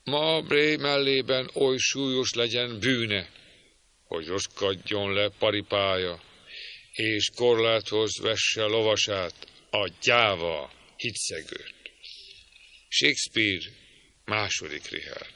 Ma Bré mellében oly súlyos legyen bűne, hogy roskadjon le paripája, és korláthoz vesse lovasát, a gyáva hitszegőt. Shakespeare második Richard.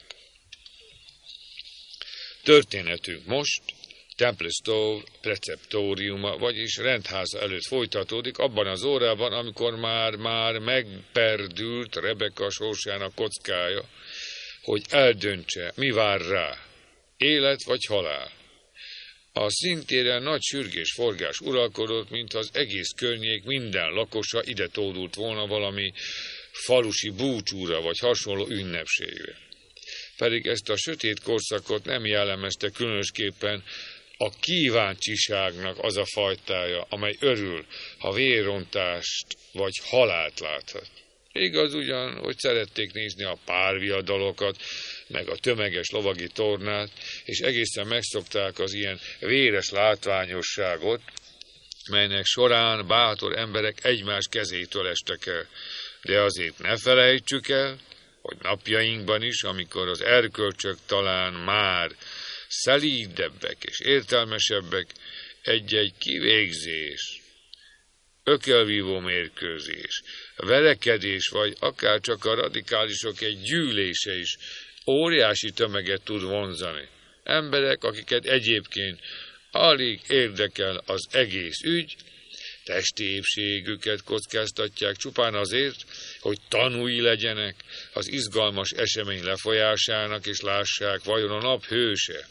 Történetünk most Templestowe preceptóriuma, vagyis rendháza előtt folytatódik, abban az órában, amikor már megperdült Rebeka sorsának kockája, hogy eldöntse, mi vár rá, élet vagy halál. A színtéren nagy sürgés forgás uralkodott, mintha az egész környék minden lakosa ide tódult volna valami falusi búcsúra vagy hasonló ünnepségre. Pedig ezt a sötét korszakot nem jellemezte különösképpen a kíváncsiságnak az a fajtája, amely örül, ha vérrontást vagy halált láthat. Igaz ugyan, hogy szerették nézni a párviadalokat, meg a tömeges lovagi tornát, és egészen megszokták az ilyen véres látványosságot, melynek során bátor emberek egymás kezétől estek el. De azért ne felejtsük el, hogy napjainkban is, amikor az erkölcsök talán már szelídebbek és értelmesebbek, egy-egy kivégzés, ökölvívó mérkőzés, verekedés, vagy akár csak a radikálisok egy gyűlése is óriási tömeget tud vonzani. Emberek, akiket egyébként alig érdekel az egész ügy, testi épségüket kockáztatják csupán azért, hogy tanúi legyenek az izgalmas esemény lefolyásának, és lássák, vajon a nap hőse.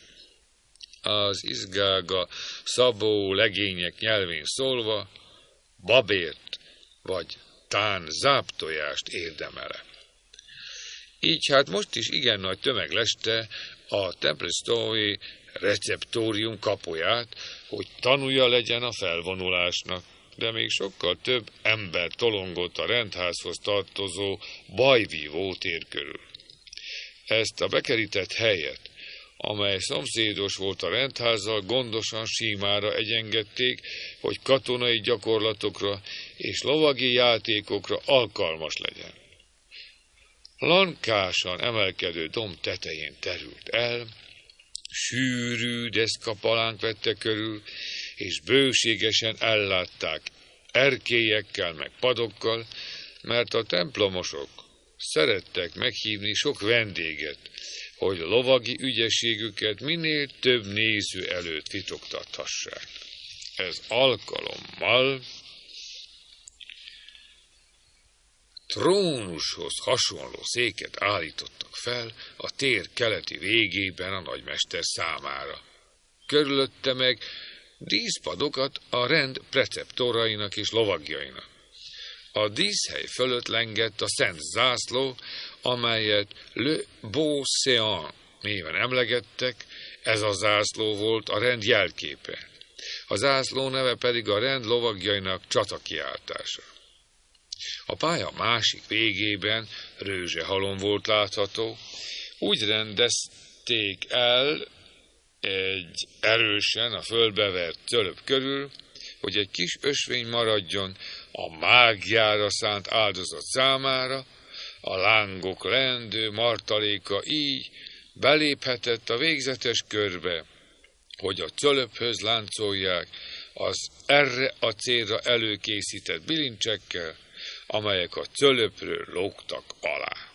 Az izgága szabó legények nyelvén szólva, babért vagy tán záptojást érdemele. Így hát most is igen nagy tömeg leste a Templestowe receptórium kapuját, hogy tanúja legyen a felvonulásnak, de még sokkal több ember tolongott a rendházhoz tartozó bajvívó tér körül. Ezt a bekerített helyet, amely szomszédos volt a rendházzal, gondosan símára egyengedték, hogy katonai gyakorlatokra és lovagi játékokra alkalmas legyen. Lankásan emelkedő domb tetején terült el, sűrű deszkapalánk vette körül, és bőségesen ellátták erkélyekkel meg padokkal, mert a templomosok szerettek meghívni sok vendéget, hogy lovagi ügyességüket minél több néző előtt titoktathassák. Ez alkalommal trónushoz hasonló széket állítottak fel a tér keleti végében a nagymester számára. Körülötte meg díszpadokat a rend preceptorainak és lovagjainak. A díszhely fölött lengett a szent zászló, amelyet Le Beau Séant néven emlegettek, ez a zászló volt a rend jelképe. A zászló neve pedig a rend lovagjainak csatakiáltása. A pálya másik végében rőzsehalom volt látható, úgy rendezték el egy erősen a földbe vert cölöp körül, hogy egy kis ösvény maradjon a mágiára szánt áldozat számára, a lángok leendő martaléka így beléphetett a végzetes körbe, hogy a cölöphöz láncolják az erre a célra előkészített bilincsekkel, amelyek a cölöpről lógtak alá.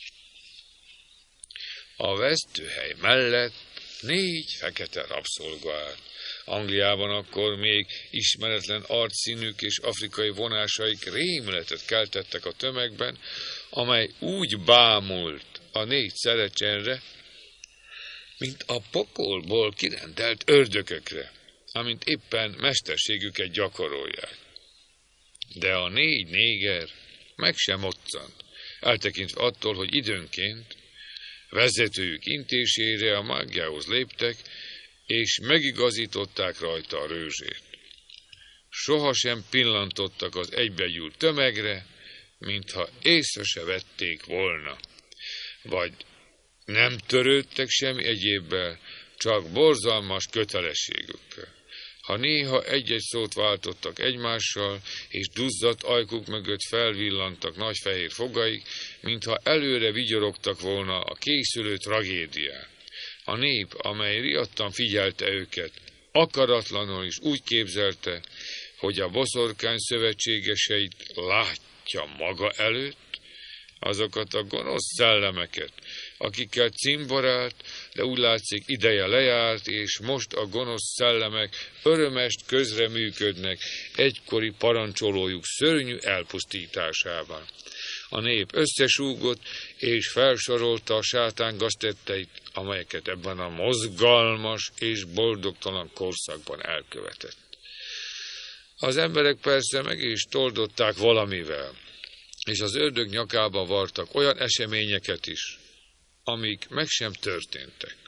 A vesztőhely mellett 4 fekete rabszolga állt. Angliában akkor még ismeretlen arcszínük és afrikai vonásaik rémületet keltettek a tömegben, amely úgy bámult a 4 szerecsenre, mint a pokolból kirendelt ördökökre, amint éppen mesterségüket gyakorolják. De a 4 néger meg sem moccant, eltekintve attól, hogy időnként vezetőjük intésére a mágiához léptek, és megigazították rajta a rőzsét. Sohasem pillantottak az egybegyűlt tömegre, mintha észre se vették volna, vagy nem törődtek semmi egyébbel, csak borzalmas kötelességükkel. Ha néha egy-egy szót váltottak egymással, és duzzadt ajkuk mögött felvillantak nagy fehér fogaik, mintha előre vigyorogtak volna a készülő tragédiát. A nép, amely riadtan figyelte őket, akaratlanul is úgy képzelte, hogy a boszorkány szövetségeseit látja maga előtt, azokat a gonosz szellemeket, akikkel cimborált, de úgy látszik ideje lejárt, és most a gonosz szellemek örömest közreműködnek egykori parancsolójuk szörnyű elpusztításában. A nép összesúgott, és felsorolta a sátán gaztetteit, amelyeket ebben a mozgalmas és boldogtalan korszakban elkövetett. Az emberek persze meg is toldották valamivel, és az ördög nyakába vartak olyan eseményeket is, amik meg sem történtek.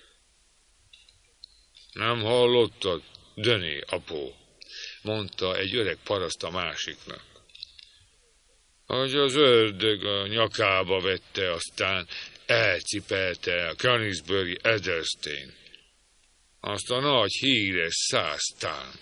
Nem hallottad, Döné, apó, mondta egy öreg paraszt a másiknak, hogy az ördög a nyakába vette, aztán elcipelte a Canterbury Ederstein, azt a nagy híres száztánt.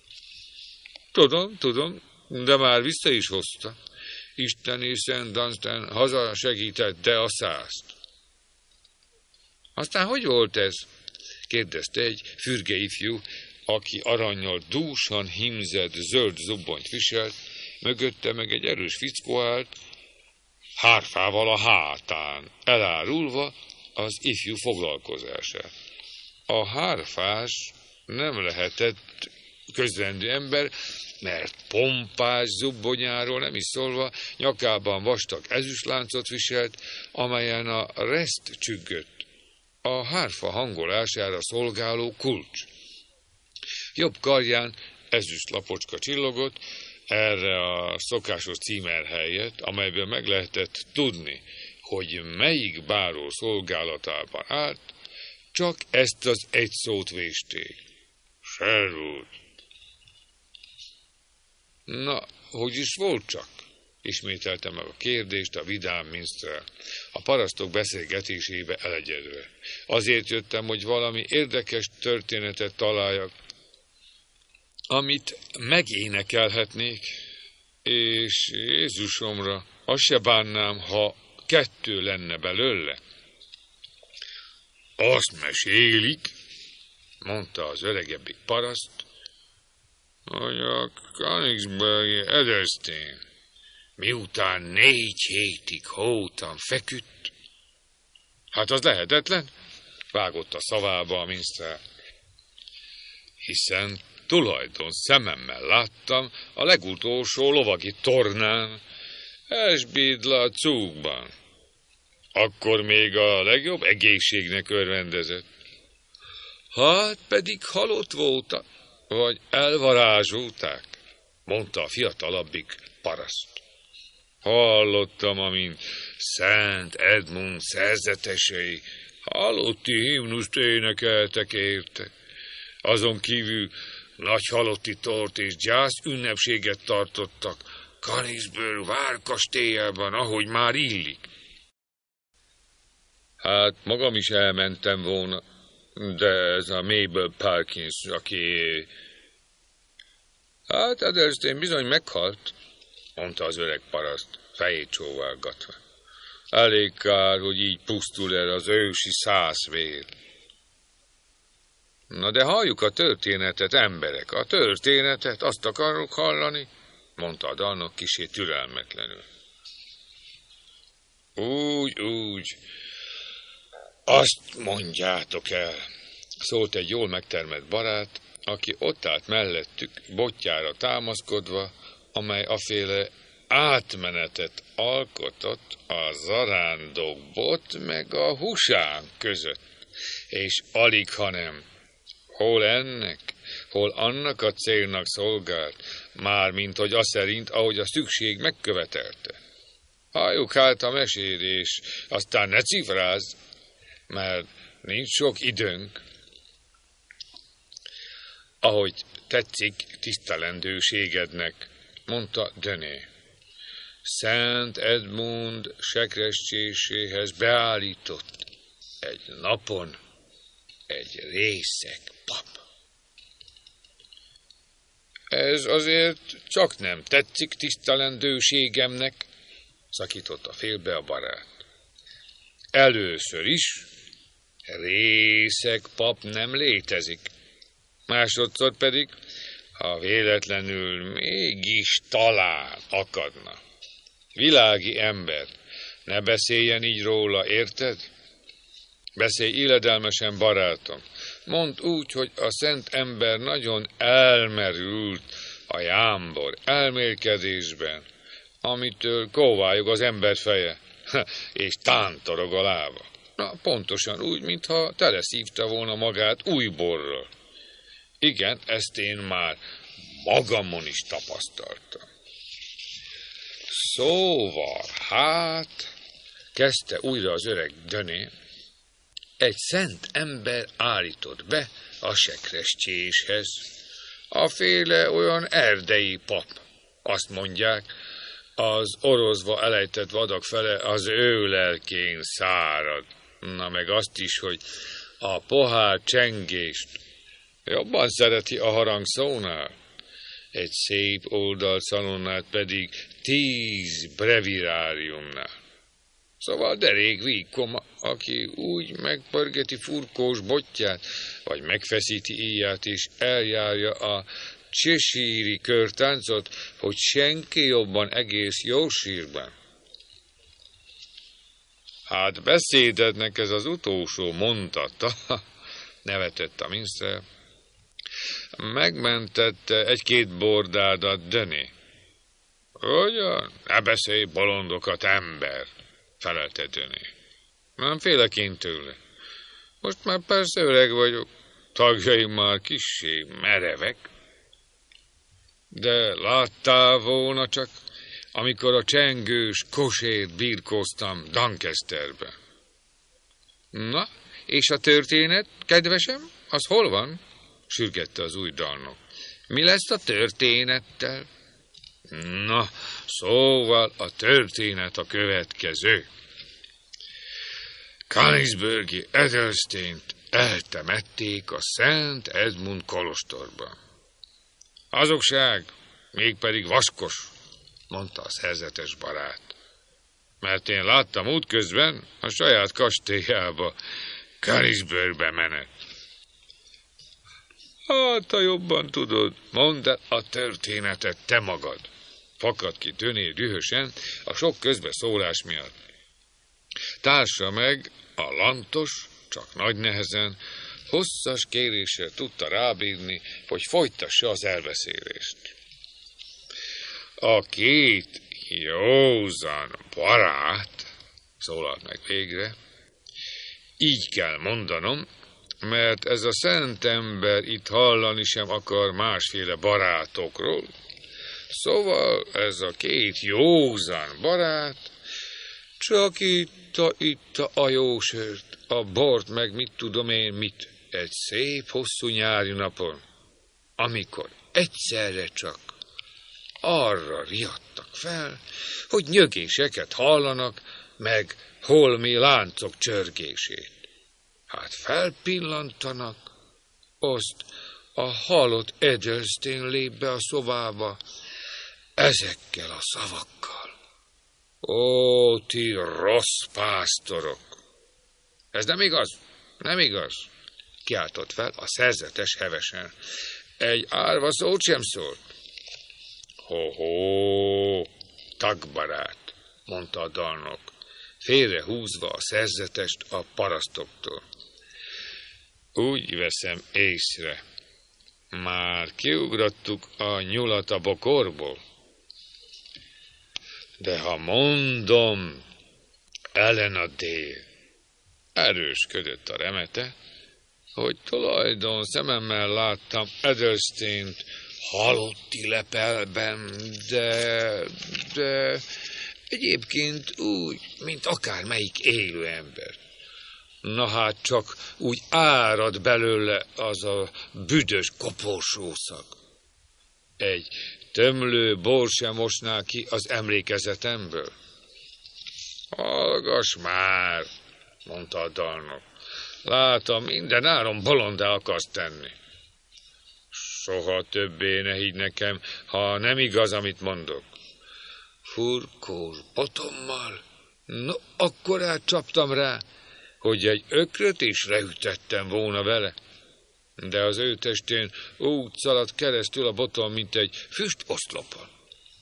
Tudom, de már vissza is hozta. Isten és Szent Dunstan haza segítette a százt. Aztán hogy volt ez? Kérdezte egy fürge ifjú, aki arannyal dúsan hímzett zöld zubbonyt viselt, mögötte meg egy erős fickó állt, hárfával a hátán, elárulva az ifjú foglalkozását. A hárfás nem lehetett közrendű ember, mert pompás zubbonyáról nem is szólva nyakában vastag ezüstláncot viselt, amelyen a reszt csüggött, a hárfa hangolására szolgáló kulcs. Jobb karján ezüstlapocska csillogott, erre a szokásos címer helyett, amelyből meg lehetett tudni, hogy melyik báró szolgálatában állt, csak ezt az egy szót vésték. Sherwood. Na, hogy is volt csak? Ismételte meg a kérdést a vidám minstrel, a parasztok beszélgetésébe elegyedve. Azért jöttem, hogy valami érdekes történetet találjak, amit megénekelhetnék, és Jézusomra, azt se bánnám, ha 2 lenne belőle. Azt mesélik, mondta az öregebbik paraszt, hogy a Canterbury Ederstein, miután 4 hétig hótan feküdt. Hát az lehetetlen, vágott a szavába a minstrel, hiszen tulajdon szememmel láttam a legutolsó lovagi tornán, Ashbidla cúgban. Akkor még a legjobb egészségnek örvendezett. Hát pedig halott voltak, vagy elvarázsolták, mondta a fiatalabbik paraszt. Hallottam, amint Szent Edmund szerzetesei halotti himnuszt énekeltek érte. Azon kívül nagy halotti tort és gyász ünnepséget tartottak Canterbury várkastélyában, ahogy már illik. Hát magam is elmentem volna, de ez a Mabel Parkins, aki... Hát Ederstein bizony meghalt, mondta az öreg paraszt, fejét csóválgatva. Elég kár, hogy így pusztul el az ősi szászvér. Na de halljuk a történetet, emberek, a történetet, azt akarok hallani, mondta a dalnok kissé türelmetlenül. Úgy, azt mondjátok el, szólt egy jól megtermett barát, aki ott állt mellettük, botjára támaszkodva, amely aféle átmenetet alkotott a zarándok bot meg a husán között, és alig, hanem hol ennek, hol annak a célnak szolgált, mármint hogy az szerint, ahogy a szükség megkövetelte. Halljuk hát a mesét, és aztán ne cifráz, mert nincs sok időnk. Ahogy tetszik tisztelendőségednek, mondta Döné. Szent Edmund sekrescséséhez beállított egy napon egy részeg pap. Ez azért csak nem tetszik tisztelendőségemnek, szakította félbe a barát. Először is részeg pap nem létezik. Másodszor pedig, ha véletlenül mégis talán akadna világi ember, ne beszéljen így róla, érted? Beszélj illedelmesen, barátom. Mondd úgy, hogy a szent ember nagyon elmerült a jámbor elmélkedésben, amitől kóvályog az ember feje, és tántorog a lába. Na, pontosan úgy, mintha teleszívta volna magát új borral. Igen, ezt én már magamon is tapasztaltam. Szóval, hát, kezdte újra az öreg Döné, egy szent ember állított be a sekrestjéshez. A féle olyan erdei pap, azt mondják, az orozva elejtett vadak fele az ő lelkén szárad. Na meg azt is, hogy a pohár csengést jobban szereti a harangszónál, egy szép oldalszalonnát pedig 10 breviráriumnál. Szóval derék vígkoma, aki úgy megpörgeti furkós botját, vagy megfeszíti íját, és eljárja a Cheshire-i körtáncot, hogy senki jobban egész Yorkshire-ben. Hát beszédednek ez az utolsó mondata, nevetett a minstrel. Megmentette egy-két bordádat, Döné. Ugyan, ne beszélj bolondokat, ember, felelte Döné. Nem félek én tőle. Most már persze öreg vagyok, tagjaim már kissé merevek. De láttál volna csak, amikor a csengős kosért birkóztam Doncasterbe. Na, és a történet, kedvesem, az hol van? Sürgette az új dalnok. Mi lesz a történettel? Na, szóval a történet a következő. Canisburgi Edelsteint eltemették a Szent Edmund kolostorba. Hazugság, mégpedig vaskos, mondta a szerzetes barát. Mert én láttam útközben a saját kastélyába Canisburgbe menet. Hát, ha jobban tudod, mondd el a történetet te magad. Fakadt ki Döné dühösen a sok közbeszólás miatt. Társa meg a lantos, csak nagy nehezen, hosszas kéréssel tudta rábírni, hogy folytassa az elbeszélést. A két józan barát, szólalt meg végre, így kell mondanom, mert ez a szent ember itt hallani sem akar másféle barátokról. Szóval ez a két józan barát csak itta a jó sört, a bort, meg mit tudom én mit, egy szép hosszú nyári napon, amikor egyszerre csak arra riadtak fel, hogy nyögéseket hallanak, meg holmi láncok csörgését. Hát felpillantanak, azt a halott Edelstein lép be a szobába ezekkel a szavakkal. Ó, ti rossz pásztorok! Ez nem igaz, nem igaz, kiáltott fel a szerzetes hevesen. Egy árva szót sem szólt. Ho-ho, tagbarát, mondta a dalnok, félrehúzva a szerzetest a parasztoktól. Úgy veszem észre, már kiugrottuk a nyulat a bokorból. De ha mondom, Elena Dél, erősködött a remete, hogy tulajdon szememmel láttam Edelsteint halotti lepelben, de egyébként úgy, mint akármelyik élő ember. Na hát csak úgy árad belőle az a büdös koporsószag. Egy tömlő bor sem mosná ki az emlékezetemből. Hallgass már, mondta a dalnok. Látom, minden áron bolondá akarsz tenni. Soha többé ne higgy nekem, ha nem igaz, amit mondok. Furkós botommal? No, akkorát csaptam rá, hogy egy ökröt is leütettem volna vele. De az ő testén úgy szaladt keresztül a botom, mint egy füstoszlopon.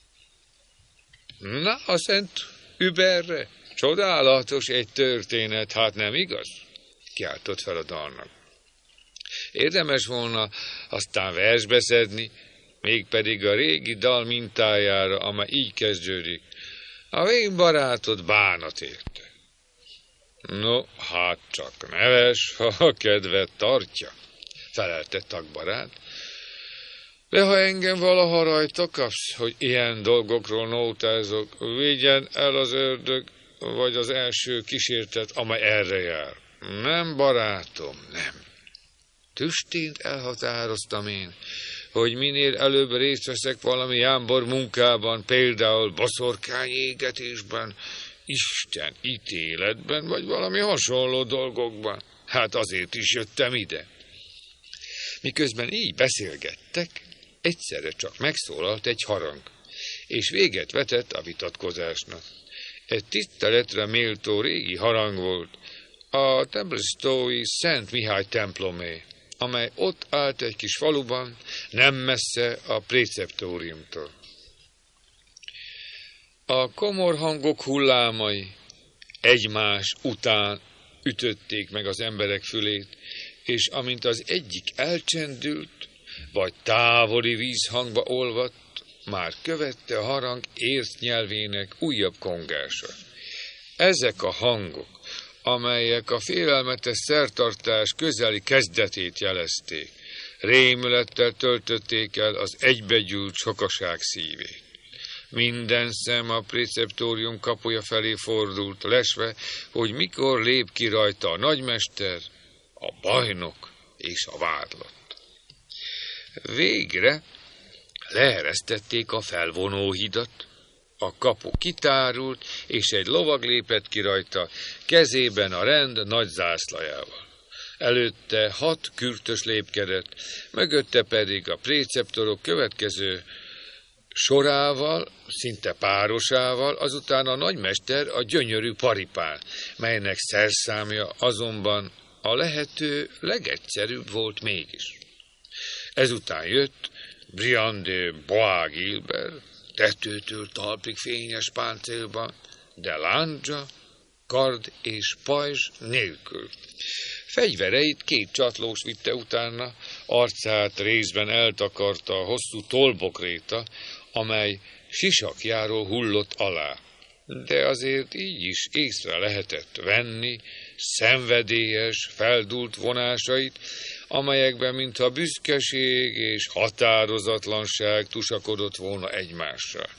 Na, a szent überre, csodálatos egy történet, hát nem igaz? Kiáltott fel a dalnak. Érdemes volna aztán versbe szedni, mégpedig a régi dal mintájára, amely így kezdődik. A én barátod bánat érte. No, hát csak neves, ha a kedvet tartja, felelte tagbarát. De ha engem valaha rajta kapsz, hogy ilyen dolgokról nótázok, vigyen el az ördög, vagy az első kísértet, amely erre jár. Nem, barátom, nem. Tüstént elhatároztam én, hogy minél előbb részt veszek valami jámbor munkában, például boszorkány égetésben, Isten ítéletben, vagy valami hasonló dolgokban. Hát azért is jöttem ide. Miközben így beszélgettek, egyszerre csak megszólalt egy harang, és véget vetett a vitatkozásnak. Egy tiszteletre méltó régi harang volt, a Templestowe-i Szent Mihály templomé, amely ott állt egy kis faluban, nem messze a préceptóriumtól. A komor hangok hullámai egymás után ütötték meg az emberek fülét, és amint az egyik elcsendült, vagy távoli vízhangba olvadt, már követte a harang ért nyelvének újabb kongása. Ezek a hangok, amelyek a félelmetes szertartás közeli kezdetét jelezték, rémülettel töltötték el az egybegyűlt sokaság szívét. Minden szem a préceptórium kapuja felé fordult, lesve, hogy mikor lép ki rajta a nagymester, a bajnok és a vádlott. Végre leeresztették a felvonóhidat, a kapu kitárult, és egy lovag lépett ki rajta, kezében a rend nagy zászlajával. Előtte 6 kürtös lépkedett, mögötte pedig a préceptorok következő sorával, szinte párosával, azután a nagymester a gyönyörű paripán, melynek szerszámja azonban a lehető legegyszerűbb volt mégis. Ezután jött Brian de Bois Guilbert, tetőtől talpig fényes páncélban, de láncsa, kard és pajzs nélkül. Fegyvereit 2 csatlós vitte utána, arcát részben eltakarta a hosszú tollbokréta, amely sisakjáról hullott alá. De azért így is észre lehetett venni szenvedélyes, feldúlt vonásait, amelyekben mintha büszkeség és határozatlanság tusakodott volna egymással.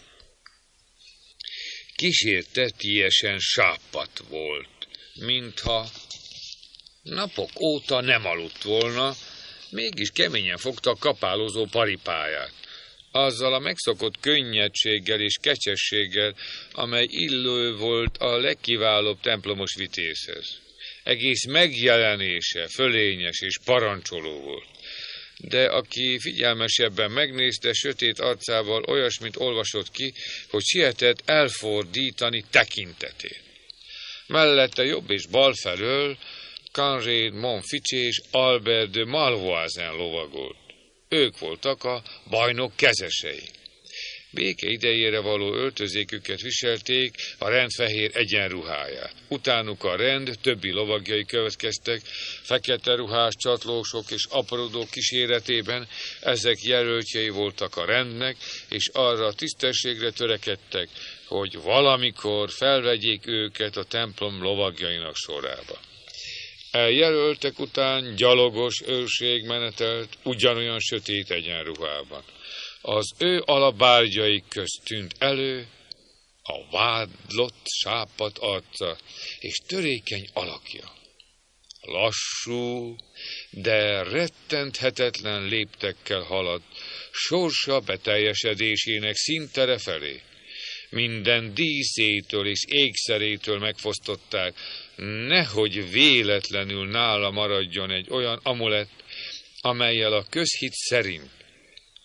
Kísértetiesen sápadt volt, mintha napok óta nem aludt volna, mégis keményen fogta a kapálózó paripáját. Azzal a megszokott könnyedséggel és kecsességgel, amely illő volt a legkiválóbb templomos vitézhez. Egész megjelenése fölényes és parancsoló volt. De aki figyelmesebben megnézte, sötét arcával olyasmit olvasott ki, hogy sietett elfordítani tekintetét. Mellette jobb és bal felől Conrad Montfichet és Albert de Malvoisin lovagolt. Ők voltak a bajnok kezesei. Béke idejére való öltözéküket viselték, a rend fehér egyenruháját. Utánuk a rend többi lovagjai következtek, fekete ruhás csatlósok és aprodók kíséretében, ezek jelöltjei voltak a rendnek, és arra a tisztességre törekedtek, hogy valamikor felvegyék őket a templom lovagjainak sorába. Eljelöltek után gyalogos őrség menetelt, ugyanolyan sötét egyenruhában. Az ő alabárgyaik közt tűnt elő a vádlott sápadt arca és törékeny alakja. Lassú, de rettenthetetlen léptekkel haladt, sorsa beteljesedésének színtere felé. Minden díszétől és ékszerétől megfosztották, nehogy véletlenül nála maradjon egy olyan amulett, amellyel a közhit szerint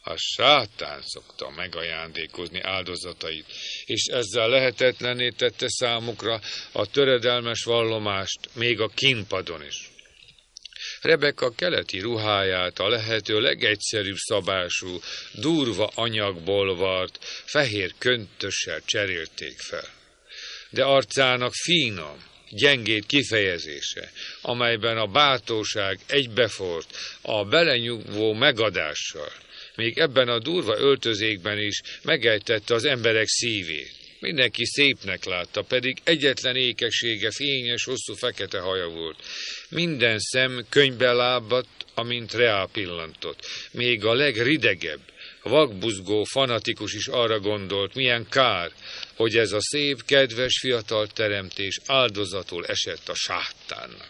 A sátán szokta megajándékozni áldozatait, és ezzel lehetetlenné tette számukra a töredelmes vallomást, még a kínpadon is. Rebeka keleti ruháját a lehető legegyszerűbb szabású, durva anyagból vart, fehér köntössel cserélték fel. De arcának finom, gyengéd kifejezése, amelyben a bátorság egybefort a belenyugvó megadással, még ebben a durva öltözékben is megejtette az emberek szívét. Mindenki szépnek látta, pedig egyetlen ékessége fényes, hosszú fekete haja volt. Minden szem könyvbe lábadt, amint reá pillantott. Még a legridegebb, vakbuzgó fanatikus is arra gondolt, milyen kár, hogy ez a szép, kedves fiatal teremtés áldozatul esett a sátánnak.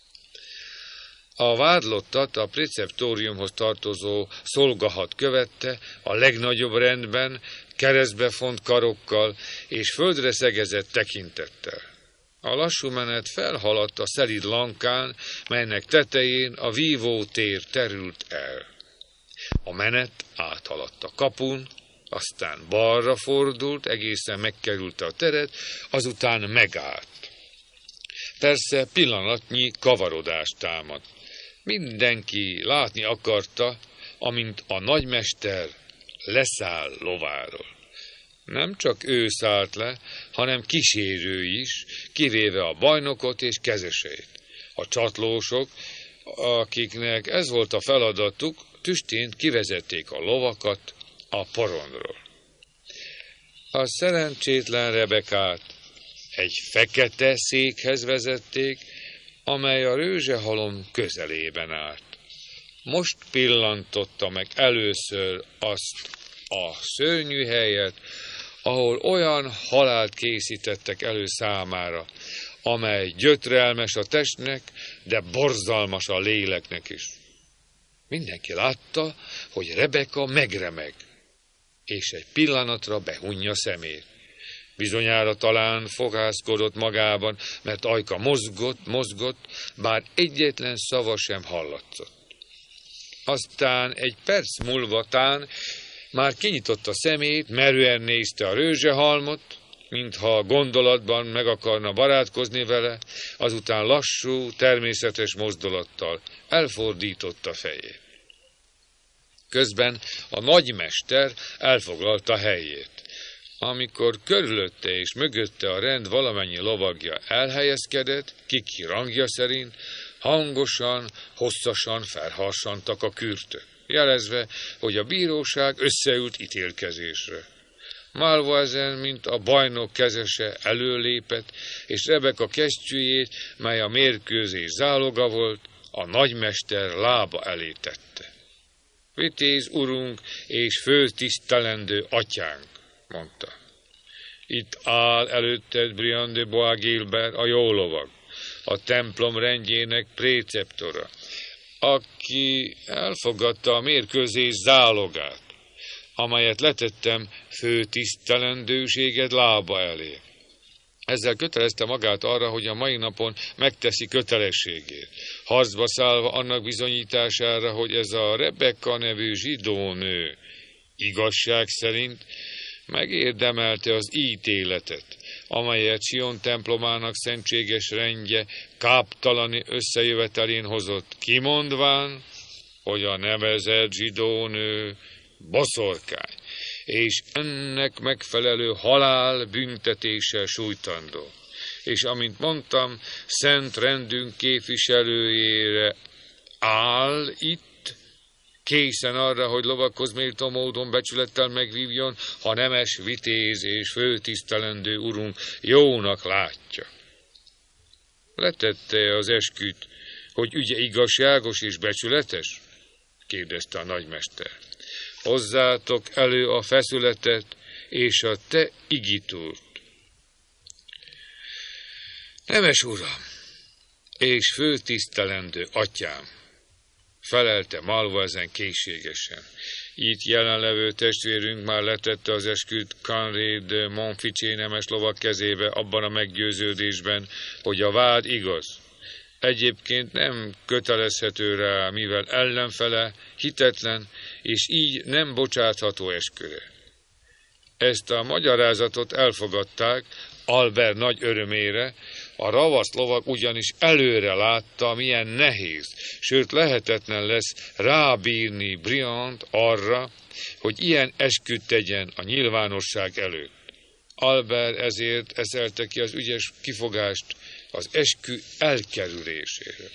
A vádlottat a preceptóriumhoz tartozó szolgahat követte, a legnagyobb rendben, keresztbe font karokkal és földre szegezett tekintettel. A lassú menet felhaladt a szelíd lankán, melynek tetején a vívótér terült el. A menet áthaladt a kapun, aztán balra fordult, egészen megkerülte a teret, azután megállt. Persze pillanatnyi kavarodást támadt. Mindenki látni akarta, amint a nagymester leszáll lováról. Nem csak ő szállt le, hanem kísérői is, kivéve a bajnokot és kezeseit. A csatlósok, akiknek ez volt a feladatuk, tüstént kivezették a lovakat a porondról. A szerencsétlen Rebekát egy fekete székhez vezették, amely a rőzsehalom közelében állt. Most pillantotta meg először azt a szörnyű helyet, ahol olyan halált készítettek elő számára, amely gyötrelmes a testnek, de borzalmas a léleknek is. Mindenki látta, hogy Rebeka megremeg, és egy pillanatra behunja szemét. Bizonyára talán fogászkodott magában, mert ajka mozgott, bár egyetlen szava sem hallatszott. Aztán egy perc múlva már kinyitotta szemét, merően nézte a rőzsehalmot, mintha gondolatban meg akarna barátkozni vele, azután lassú, természetes mozdulattal elfordította fejét. Közben a nagymester elfoglalta helyét. Amikor körülötte és mögötte a rend valamennyi lovagja elhelyezkedett, ki rangja szerint, hangosan, hosszasan felharsantak a kürtök, jelezve, hogy a bíróság összeült ítélkezésre. Malvoisin, mint a bajnok kezese, előlépett, és Rebeka kesztyűjét, mely a mérkőzés záloga volt, a nagymester lába elé tette. Vitéz urunk és főtisztelendő atyánk, mondta. Itt áll előtted Brian de Bois Guilbert, a jó lovag, a templom rendjének préceptora, aki elfogadta a mérkőzés zálogát, amelyet letettem főtisztelendőséged lába elé. Ezzel kötelezte magát arra, hogy a mai napon megteszi kötelességét, harcba szállva annak bizonyítására, hogy ez a Rebeka nevű zsidó nő igazság szerint megérdemelte az ítéletet, amelyet Sion templomának szentséges rendje káptalani összejövetelén hozott, kimondván, hogy a nevezett zsidó nő boszorkány, és ennek megfelelő halál büntetéssel sújtandó. És amint mondtam, szent rendünk képviselőjére áll itt, készen arra, hogy lovakhoz méltó módon becsülettel megvívjon, ha nemes, vitéz és főtisztelendő urunk jónak látja. Letette az esküt, hogy ügye igazságos és becsületes? Kérdezte a nagymester. Hozzátok elő a feszületet és a te igitúrt. Nemes uram, és főtisztelendő atyám, felelte Malvoisin készségesen. Itt jelenlevő testvérünk már letette az esküt Canré de Montfichet nemes lovak kezébe abban a meggyőződésben, hogy a vád igaz, Egyébként nem kötelezhető rá, mivel ellenfele hitetlen, és így nem bocsátható esküre. Ezt a magyarázatot elfogadták Albert nagy örömére, a ravasz lovag ugyanis előre látta, milyen nehéz, sőt lehetetlen lesz rábírni Briant arra, hogy ilyen esküt tegyen a nyilvánosság előtt. Albert ezért eszelte ki az ügyes kifogást az eskü elkerülésére.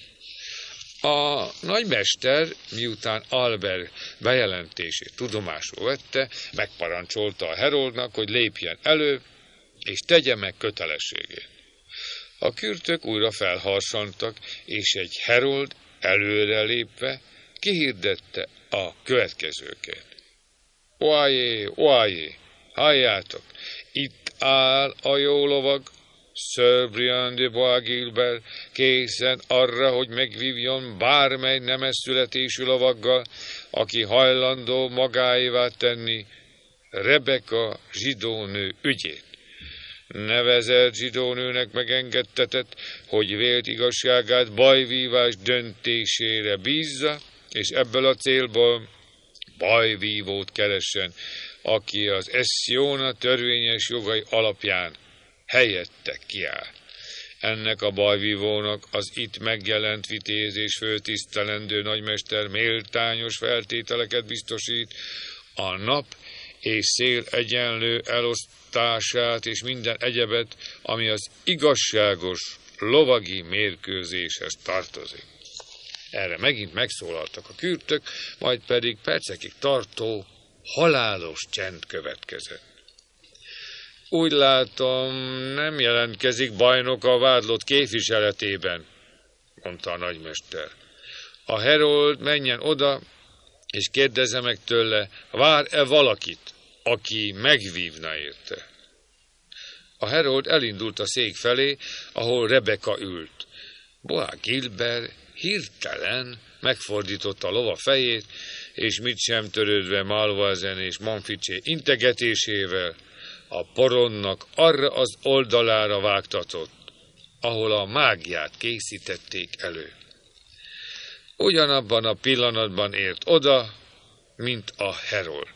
A nagymester, miután Albert bejelentését tudomásul vette, megparancsolta a heroldnak, hogy lépjen elő, és tegye meg kötelességét. A kürtök újra felharsantak, és egy herold előre lépve kihirdette a következőket. Oájé, oájé, halljátok, itt áll a jó lovag, Sir Brian de Bois Guilbert készen arra, hogy megvívjon bármely nemes születésű lovaggal, aki hajlandó magáévá tenni Rebeka zsidónő ügyét. Nevezett zsidónőnek megengedtetett, hogy vélt igazságát bajvívás döntésére bízza, és ebből a célból bajvívót keressen, aki az Essiona törvényes jogai alapján helyette kiáll. Ennek a bajvívónak az itt megjelent vitéz és főtisztelendő nagymester méltányos feltételeket biztosít, a nap és szél egyenlő elosztását és minden egyebet, ami az igazságos lovagi mérkőzéshez tartozik. Erre megint megszólaltak a kürtök, majd pedig percekig tartó halálos csend következett. Úgy látom, nem jelentkezik bajnok a vádlott képviseletében, mondta a nagymester. A herold menjen oda, és kérdezze meg tőle, vár-e valakit, aki megvívna érte. A herold elindult a szék felé, ahol Rebeka ült. Bois Guilbert hirtelen megfordította a lova fejét, és mit sem törődve Malvoisin és Monfichet integetésével, a poronnak arra az oldalára vágtatott, ahol a mágiát készítették elő. Ugyanabban a pillanatban ért oda, mint a herold.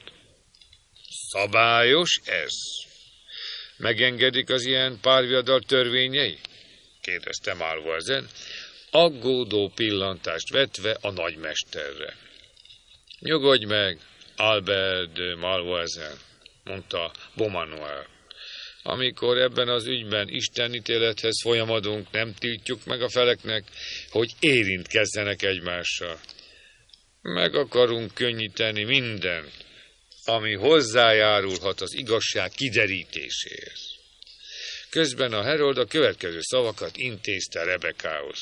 Szabályos ez? Megengedik az ilyen párviadal törvényei? Kérdezte Malvoisin, aggódó pillantást vetve a nagymesterre. Nyugodj meg, Albert de Malvoisin, mondta Beaumanoir. Amikor ebben az ügyben istenítélethez folyamodunk, nem tiltjuk meg a feleknek, hogy érintkezzenek egymással. Meg akarunk könnyíteni mindent, ami hozzájárulhat az igazság kiderítéséhez. Közben a herold a következő szavakat intézte Rebekához.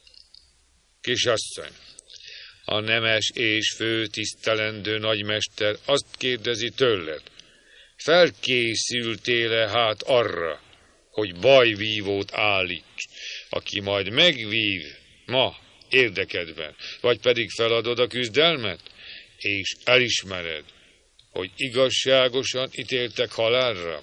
Kisasszony, a nemes és főtisztelendő nagymester azt kérdezi tőled, felkészültél-e hát arra, hogy bajvívót állíts, aki majd megvív ma érdekedben, vagy pedig feladod a küzdelmet, és elismered, hogy igazságosan ítéltek halálra?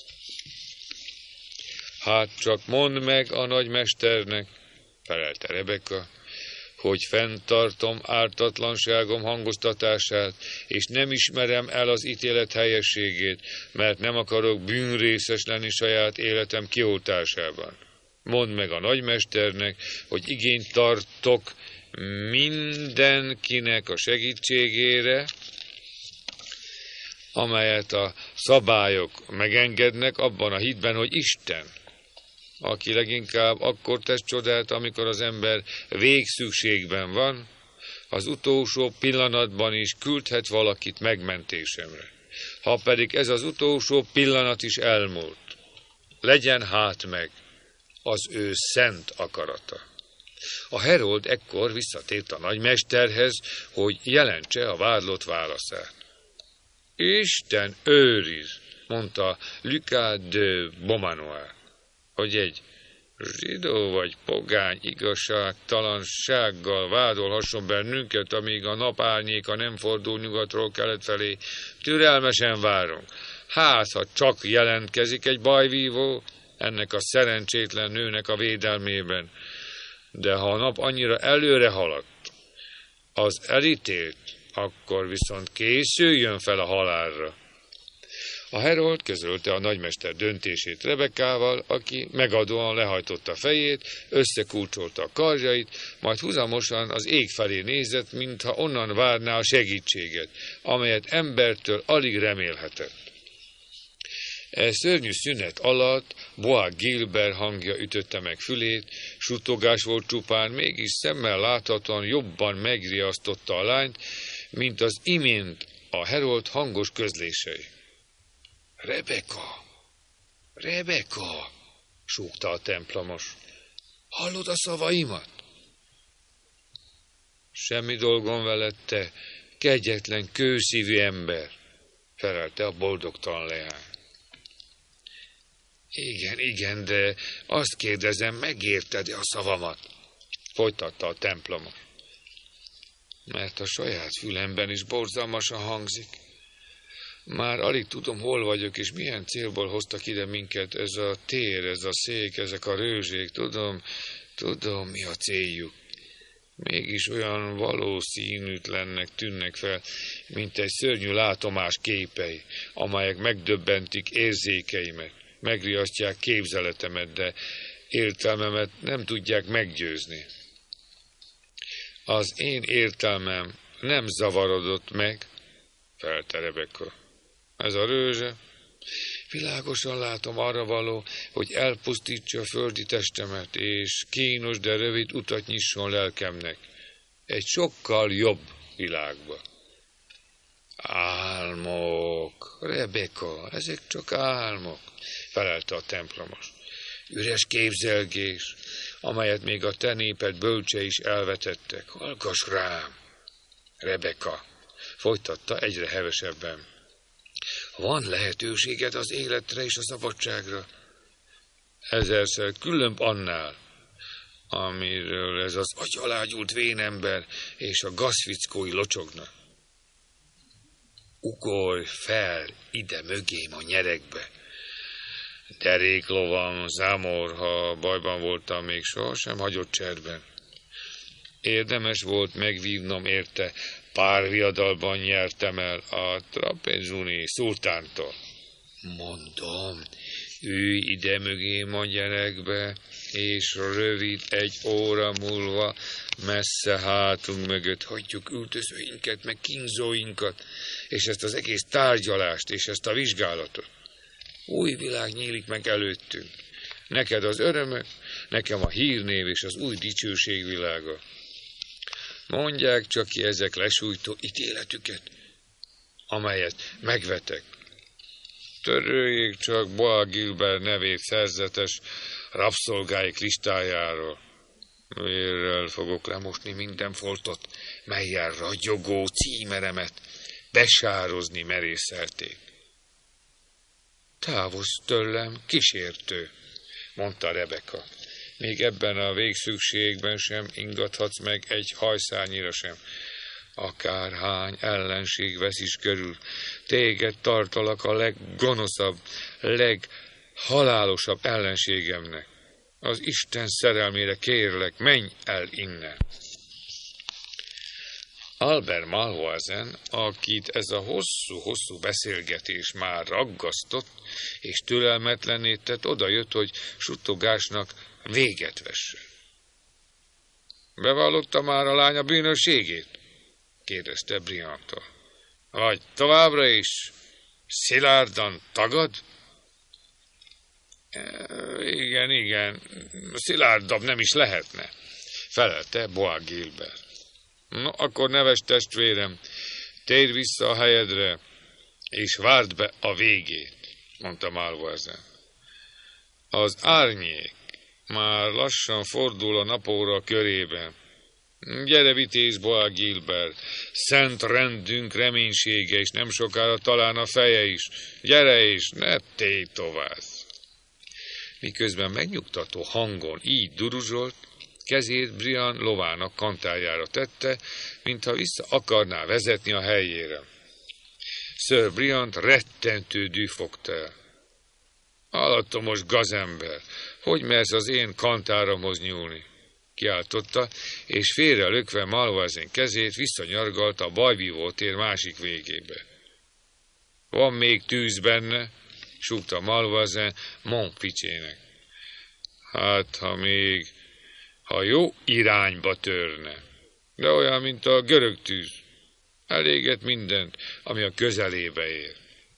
Hát csak mondd meg a nagymesternek, felelte Rebeka, hogy fenntartom ártatlanságom hangoztatását, és nem ismerem el az ítélet helyességét, mert nem akarok bűnrészes lenni saját életem kioltásában. Mondd meg a nagymesternek, hogy igényt tartok mindenkinek a segítségére, amelyet a szabályok megengednek, abban a hitben, hogy Isten, aki leginkább akkor tesz csodát, amikor az ember végszükségben van, az utolsó pillanatban is küldhet valakit megmentésemre. Ha pedig ez az utolsó pillanat is elmúlt, legyen hát meg az ő szent akarata. A herold ekkor visszatért a nagymesterhez, hogy jelentse a vádlott válaszát. Isten őriz, mondta Lucas de Beaumanoir, hogy egy zsidó vagy pogány igazságtalansággal vádolhasson bennünket, amíg a napárnyéka nem fordul nyugatról kelet felé. Türelmesen várunk. Hát, ha csak jelentkezik egy bajvívó ennek a szerencsétlen nőnek a védelmében, de ha a nap annyira előre haladt, az elítélt, akkor viszont készüljön fel a halálra. A herold közölte a nagymester döntését Rebekával, aki megadóan lehajtotta fejét, összekulcsolta a karjait, majd huzamosan az ég felé nézett, mintha onnan várná a segítséget, amelyet embertől alig remélhetett. Szörnyű szünet alatt Bois Gilbert hangja ütötte meg fülét, suttogás volt csupán, mégis szemmel láthatóan jobban megriasztotta a lányt, mint az imént a herold hangos közlései. Rebeka! Rebeka! Súgta a templomos. Hallod a szavaimat? Semmi dolgom veled, te kegyetlen, kőszívű ember, felelte a boldogtalan leány. Igen, de azt kérdezem, megérted-e a szavamat? Folytatta a templomos. Mert a saját fülemben is borzalmasan hangzik. Már alig tudom, hol vagyok, és milyen célból hoztak ide minket, ez a tér, ez a szék, ezek a rőzsék. Tudom, mi a céljuk. Mégis olyan valószínűtlennek tűnnek fel, mint egy szörnyű látomás képei, amelyek megdöbbentik érzékeimet, megriasztják képzeletemet, de értelmemet nem tudják meggyőzni. Az én értelmem nem zavarodott meg, felelte Rebeka. Ez a rőzse, világosan látom arra való, hogy elpusztítsa a földi testemet, és kínos, de rövid utat nyisson lelkemnek egy sokkal jobb világba. Álmok, Rebeka, ezek csak álmok, felelte a templomos. Üres képzelgés, amelyet még a te néped bölcse is elvetettek. Hallgass rám, Rebeka, folytatta egyre hevesebben. Van lehetőséged az életre és a szabadságra. Ezerszer különb annál, amiről ez az agyalágyult vénember és a gazfickói locsognak. Ugorj fel ide mögém a nyeregbe. Deréklovam, zámor, ha bajban voltam, még sohasem hagyott cserben. Érdemes volt megvívnom érte, pár viadalban nyertem el a trapezuni szultántól. Mondom, ülj ide mögém a gyerekbe, és rövid 1 óra múlva messze hátunk mögött hagyjuk üldözőinket, meg kínzóinkat, és ezt az egész tárgyalást, és ezt a vizsgálatot. Új világ nyílik meg előttünk. Neked az örömök, nekem a hírnév és az új dicsőség világa. Mondják csak ki ezek lesújtó ítéletüket, amelyet megvetek. Töröljék csak Bois Gilbert nevét szerzetes rabszolgáik listájáról. Vérrel fogok lemosni minden foltot, mellyel ragyogó címeremet besározni merészelték. Távozz tőlem, kísértő, mondta Rebeka. Még ebben a végszükségben sem ingathatsz meg egy hajszárnyira sem. Akárhány ellenség vesz is körül, téged tartalak a leggonoszabb, leghalálosabb ellenségemnek. Az Isten szerelmére kérlek, menj el innen. Albert Malvoisin, akit ez a hosszú beszélgetés már raggasztott, és türelmetlenné tett, odajött, hogy suttogásnak véget vessen. Bevallotta már a lánya bűnösségét? Kérdezte Briantól. Vagy továbbra is szilárdan tagad? Igen, szilárdabb nem is lehetne, felelte Bois Gilbert. No, akkor neves testvérem, térj vissza a helyedre, és várd be a végét, mondta Malvoisin. Az árnyék már lassan fordul a napóra körében. Gyere, vitéz Bois Gilbert, szent rendünk reménysége, és nem sokára talán a feje is. Gyere, és ne tétovázz. Miközben megnyugtató hangon így duruzsolt, kezét Brian lovának kantárjára tette, mintha vissza akarná vezetni a helyére. Sir Briant rettentő dű fogta el. Alattomos gazember, hogy mersz az én kantáromhoz nyúlni? kiáltotta, és félre lökve Malvoisin kezét visszanyargalta a bajvívó tér másik végébe. Van még tűz benne, súgta Malvoisin Montfichének. Hát, ha jó irányba törne, de olyan, mint a görög tűz. Eléget mindent, ami a közelébe ér.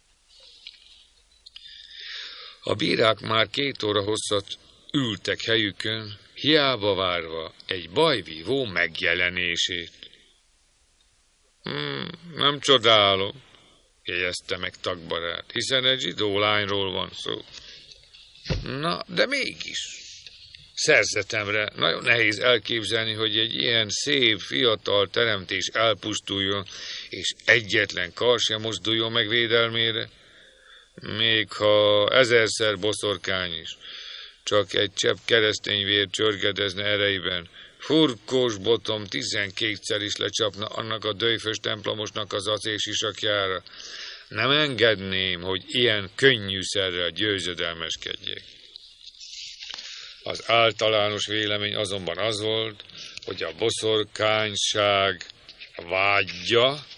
A bírák már 2 óra hosszat ültek helyükön, hiába várva egy bajvívó megjelenését. Nem csodálom, jegyezte meg tagbarát, hiszen egy zsidó lányról van szó. Na, de mégis. Szerzetemre nagyon nehéz elképzelni, hogy egy ilyen szép, fiatal teremtés elpusztuljon, és egyetlen kar sem mozduljon meg védelmére. Még ha 1000-szer boszorkány is, csak egy csepp keresztényvér csörgedezne ereiben, furkós botom 12-szer is lecsapna annak a döjfös templomosnak az acélsisakjára. Nem engedném, hogy ilyen könnyűszerrel győzedelmeskedjék. Az általános vélemény azonban az volt, hogy a boszorkányság vágya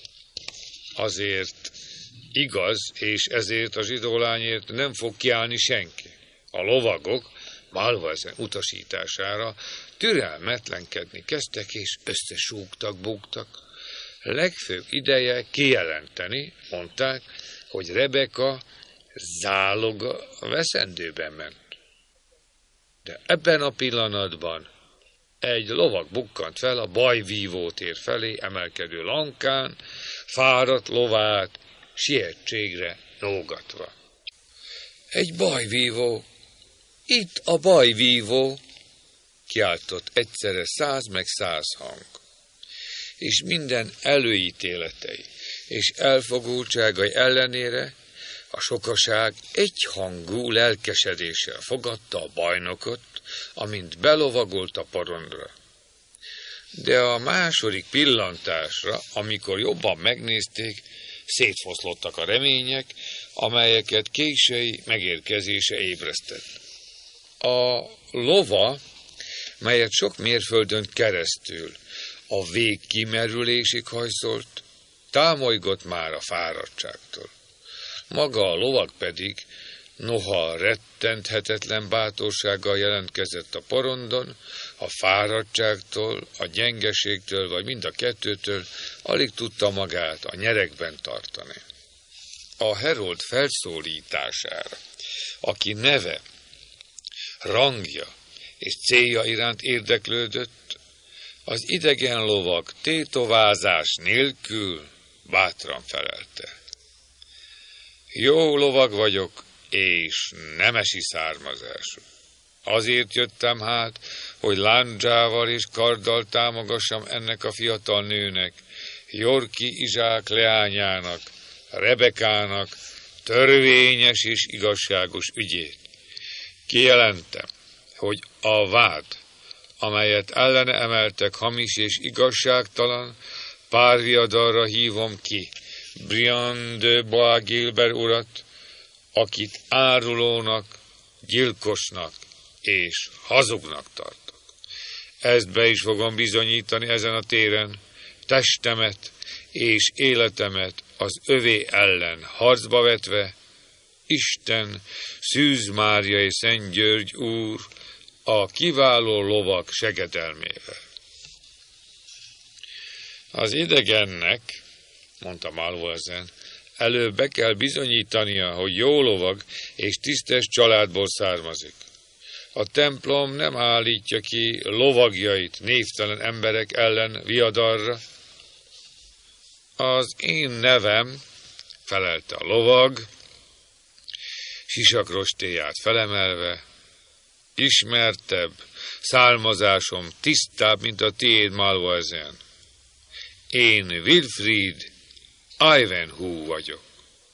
azért igaz, és ezért a zsidó lányért nem fog kiállni senki. A lovagok Malvoisin utasítására türelmetlenkedni kezdtek, és összesúgtak, búgtak. Legfőbb ideje kijelenteni, mondták, hogy Rebeka záloga veszendőben ment. De ebben a pillanatban egy lovag bukkant fel a bajvívó tér felé emelkedő lankán, fáradt lovát sietségre nógatva. Egy bajvívó! Itt a bajvívó! Kiáltott egyszerre 100 meg 100 hang. És minden előítéletei és elfogultságai ellenére a sokaság egyhangú lelkesedéssel fogadta a bajnokot, amint belovagolt a porondra. De a második pillantásra, amikor jobban megnézték, szétfoszlottak a remények, amelyeket késői megérkezése ébresztett. A lova, melyet sok mérföldön keresztül a vég kimerülésig hajszolt, támolygott már a fáradtságtól. Maga a lovag pedig, noha rettenthetetlen bátorsággal jelentkezett a porondon, a fáradtságtól, a gyengeségtől, vagy mind a kettőtől alig tudta magát a nyeregben tartani. A herold felszólítására, aki neve, rangja és célja iránt érdeklődött, az idegen lovag tétovázás nélkül bátran felelte. Jó lovag vagyok, és nemesi származású. Azért jöttem hát, hogy lándzsával és karddal támogassam ennek a fiatal nőnek, Jorki Izsák leányának, Rebekának törvényes és igazságos ügyét. Kijelentem, hogy a vád, amelyet ellene emeltek, hamis és igazságtalan, párviadalra hívom ki Brian de Bois Gilbert urat, akit árulónak, gyilkosnak és hazugnak tartok. Ezt be is fogom bizonyítani ezen a téren, testemet és életemet az övé ellen harcba vetve, Isten, Szűz Mária és Szent György úr a kiváló lovak segedelmével. Az idegennek, mondta Malvoisin, előbb be kell bizonyítania, hogy jó lovag és tisztes családból származik. A templom nem állítja ki lovagjait névtelen emberek ellen viadalra. Az én nevem, felelte a lovag, sisakrostéját felemelve, ismertebb, származásom tisztább, mint a tiéd, Malvoisin. Én Wilfrid Ivanhoe vagyok.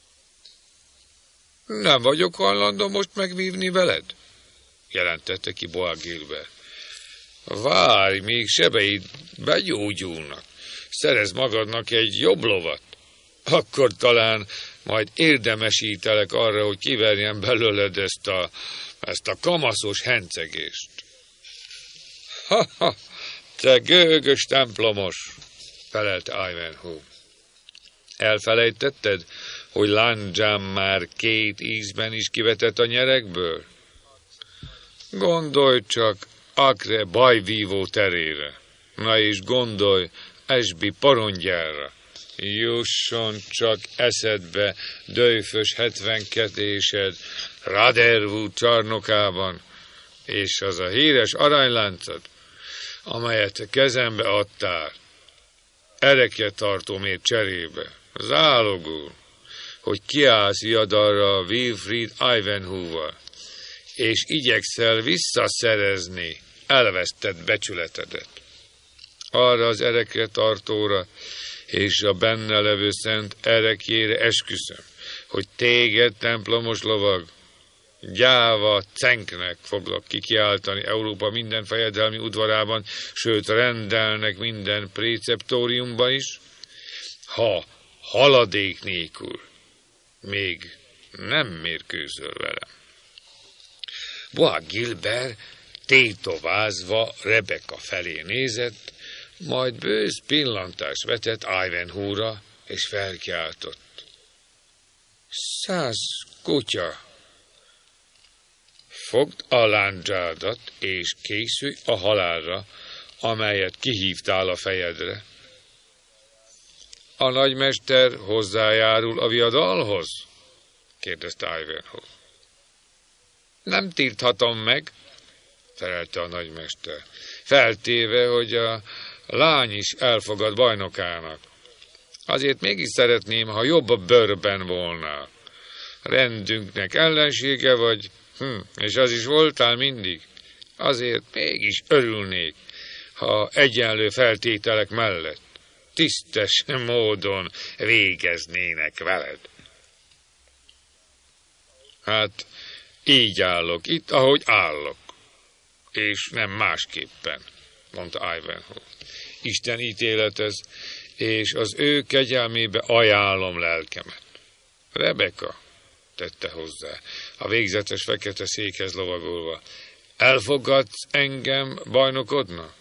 Nem vagyok hajlandó most megvívni veled, jelentette ki Bois Gilbert. Várj, míg sebeid begyógyulnak. Szerez magadnak egy jobb lovat. Akkor talán majd érdemesítelek arra, hogy kiverjem belőled ezt a kamaszos hencegést. Ha, te gőgös templomos, felelte Ivanhoe. Elfelejtetted, hogy Lanjam már 2 ízben is kivetett a nyerekből? Gondolj csak Acre bajvívó terére, na és gondolj Ashby porondjára. Jusson csak eszedbe döjfös 72-esed Rotherwood csarnokában, és az a híres aranyláncad, amelyet kezembe adtál, erekjetartómért cserébe, zálogul, hogy kiállsz viadalra Wilfrid Ivanhoe-val, és igyekszel visszaszerezni elvesztett becsületedet. Arra az erekjetartóra és a benne levő szent erekjére esküszöm, hogy téged, templomos lovag, gyáva cenknek foglak kikiáltani Európa minden fejedelmi udvarában, sőt rendelnek minden préceptóriumban is, ha haladék nélkül még nem mérkőzöl velem. Bois Guilbert tétovázva Rebecca felé nézett, majd bősz pillantást vetett Ivanhoe-ra, és felkiáltott. 100 kutya! Fogd a lándzsádat, és készülj a halálra, amelyet kihívtál a fejedre. A nagymester hozzájárul a viadalhoz? kérdezte Ivanhoe. Nem tilthatom meg, felelte a nagymester, feltéve, hogy a lány is elfogad bajnokának. Azért mégis szeretném, ha jobb a bőrben volna. Rendünknek ellensége vagy, és az is voltál mindig. Azért mégis örülnék, ha egyenlő feltételek mellett tisztes módon végeznének veled. Hát így állok itt, ahogy állok, és nem másképpen, mondta Ivanhoe. Isten ítéletez, és az ő kegyelmébe ajánlom lelkemet. Rebecca, tette hozzá, a végzetes fekete székhez lovagolva, elfogadsz engem bajnokodna?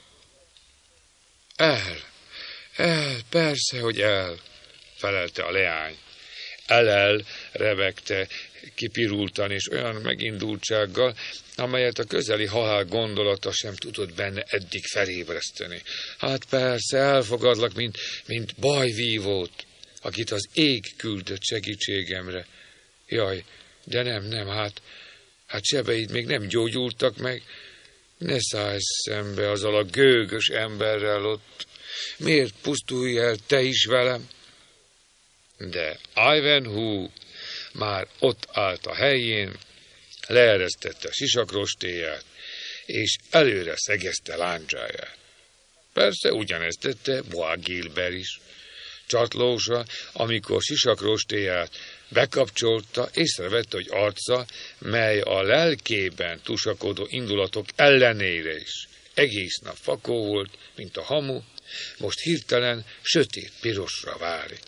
Persze, hogy felelte a leány. Rebegte kipirultan és olyan megindultsággal, amelyet a közeli halál gondolata sem tudott benne eddig felébreszteni. Hát persze, elfogadlak, mint bajvívót, akit az ég küldött segítségemre. Jaj, de nem, hát sebeid még nem gyógyultak meg. Ne szállj szembe azzal a gőgös emberrel ott. Miért pusztulj el te is velem? De Ivanhoe már ott állt a helyén, leeresztette a sisakrostéját, és előre szegezte lándzsáját. Persze ugyanezt tette Bois Guilbert is. Csatlósa, amikor sisakrostéját bekapcsolta, észrevette, hogy arca, mely a lelkében tusakodó indulatok ellenére is egész nap fakó volt, mint a hamu, most hirtelen sötét pirosra válik.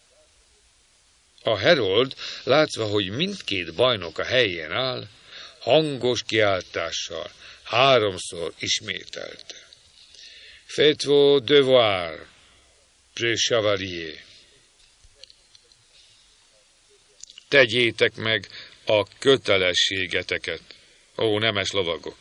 A herold, látva, hogy mindkét bajnok a helyén áll, hangos kiáltással 3-szor ismételte. Faites vos devoirs, preux chevalier. Tegyétek meg a kötelességeteket, ó nemes lovagok.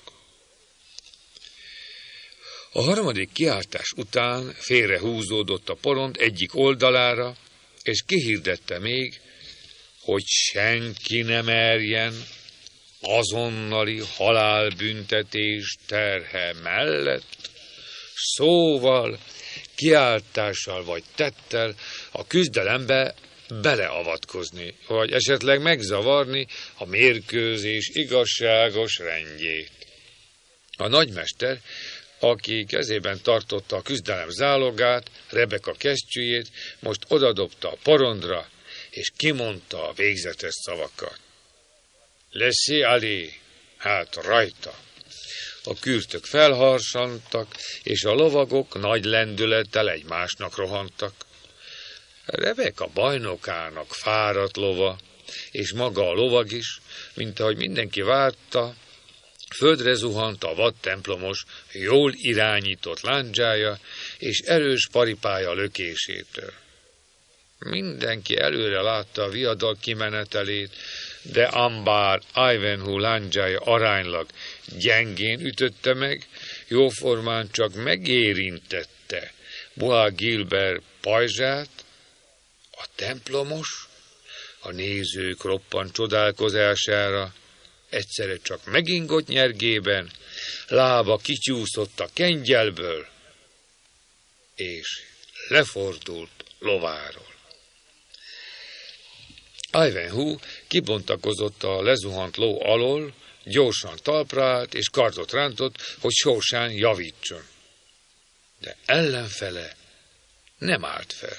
A harmadik kiáltás után félrehúzódott a porond egyik oldalára, és kihirdette még, hogy senki ne merjen azonnali halálbüntetés terhe mellett, szóval, kiáltással vagy tettel a küzdelembe beleavatkozni, vagy esetleg megzavarni a mérkőzés igazságos rendjét. A nagymester, aki kezében tartotta a küzdelem zálogát, Rebecca kesztyűjét, most odadobta a porondra, és kimondta a végzetes szavakat. Laissez aller, hát rajta. A kürtök felharsantak, és a lovagok nagy lendülettel egymásnak rohantak. Rebecca bajnokának fáradt lova, és maga a lovag is, mint ahogy mindenki várta, Földre zuhant a vad templomos, jól irányított lándzsája és erős paripája lökésétől. Mindenki előre látta a viadal kimenetelét, de Ambar Ivanhoe lándzsája aránylag gyengén ütötte meg, jóformán csak megérintette Bois Guilbert pajzsát. A templomos a nézők roppant csodálkozására egyszerre csak megingott nyergében, lába kicsúszott a kengyelből, és lefordult lováról. Ivanhoe kibontakozott a lezuhant ló alól, gyorsan talpra állt és kardot rántott, hogy sorsán javítson. De ellenfele nem állt fel.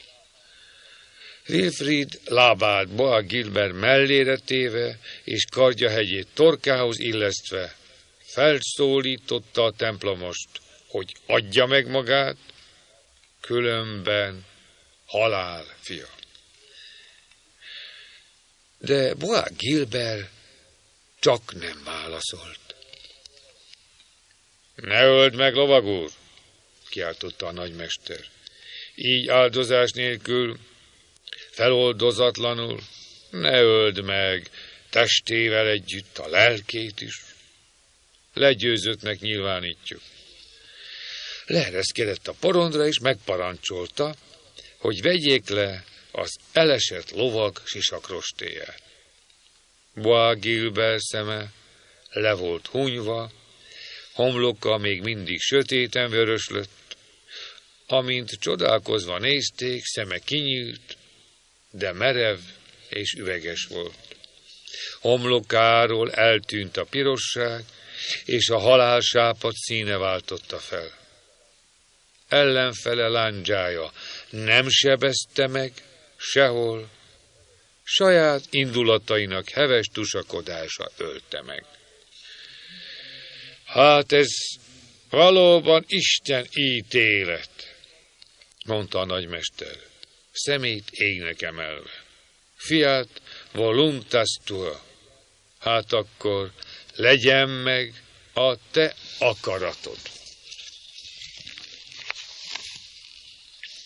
Wilfrid lábát Bois Guilbert mellére téve és kardjahegyét torkához illesztve felszólította a templomost, hogy adja meg magát, különben halál fia. De Bois Guilbert csak nem válaszolt. Ne öld meg, lovag úr, kiáltotta a nagymester. Így áldozás nélkül, feloldozatlanul, ne öld meg testével együtt a lelkét is. Legyőzöttnek nyilvánítjuk. Leereszkedett a porondra és megparancsolta, hogy vegyék le az elesett lovag sisakrostéját. Bois Guilbert szeme le volt hunyva, homloka még mindig sötéten vöröslött, amint csodálkozva nézték, szeme kinyílt, de merev és üveges volt. Homlokáról eltűnt a pirosság, és a halálsápadt színe váltotta fel. Ellenfele lándzsája nem sebezte meg sehol, saját indulatainak heves tusakodása ölte meg. Hát ez valóban Isten ítélet, mondta a nagymester, szemét égnek emelve. Fiat voluntas tua, hát akkor legyen meg a te akaratod.